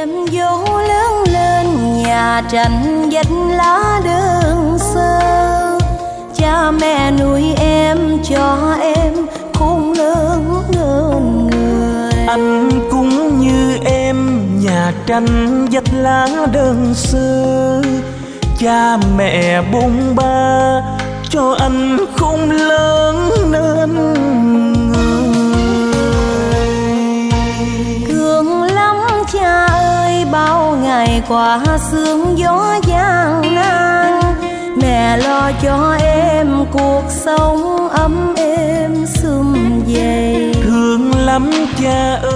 em dỗ lớn lên nhà tranh vách lá đơn sơ. Cha mẹ nuôi em cho em khôn lớn hơn người. Anh cũng như em nhà tranh vách lá đơn sơ. Cha mẹ bôn ba cho anh khôn lớn nên người. Thương lắm cha ơi, bao ngày qua sương gió gian nan. Mẹ lo cho em cuộc sống ấm êm sum vầy. Thương lắm cha